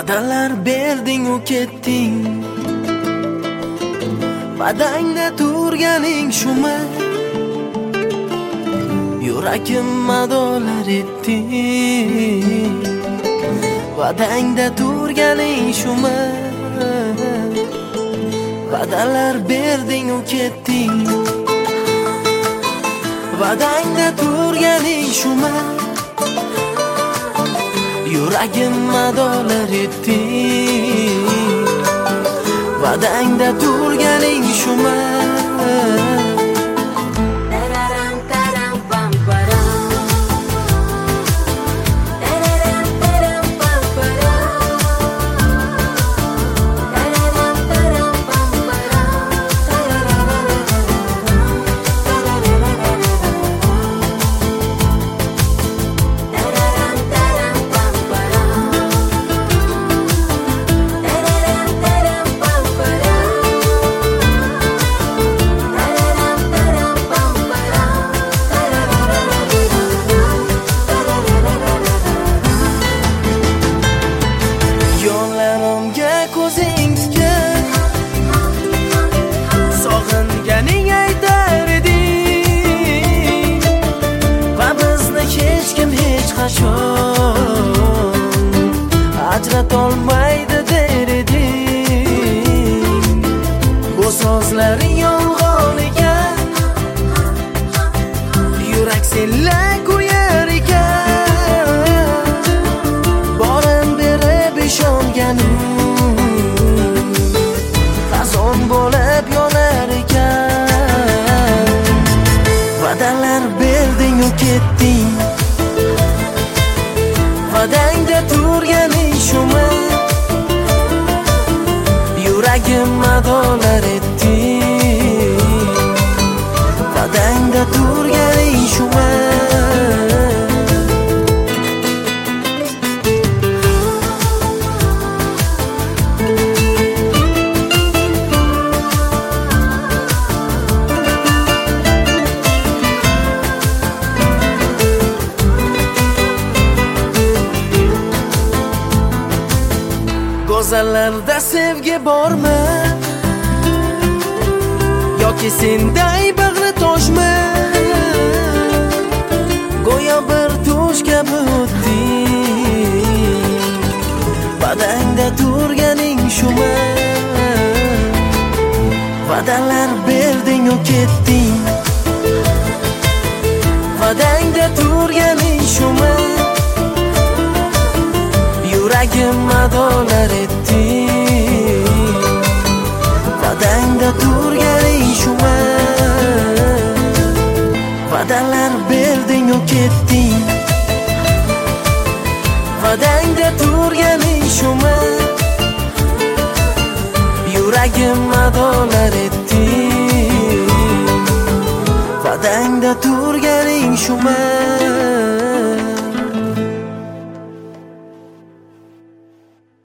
Va'dalar berding u ketding, va'dangda turganing shumi? Yuragim madolar etding, va'dangda turganing shumi? Va'dalar berding u ketding, va'dangda turganing shumi? Yuragim madolar etding, va'dangda turganing shumi? Sog'inganing aytar eding, va bizni hech kim hech qachon ajratolmaydi der eding. Bu so'zlaring yolg'on ekan, yurak senlar kuyar ekan. Borim berib ishonganim xazon bo'lib yonar ekan. Va'dalar berding u ketding, va'dangda turganing shumi? Yuragim madolar etding, va'dangda turganing shumi? Go'zallarda sevgi bormi, yoki senday bag'ri toshmi? Go'yo bir tush kabi o'tding, va'dangda turganing shumi? Va'dalar berding u ketding, va'dangda turganing shumi? Yuragim madolar etding, va'dangda turganing shumi? Va'dalar berding u ketding, va'dangda turganing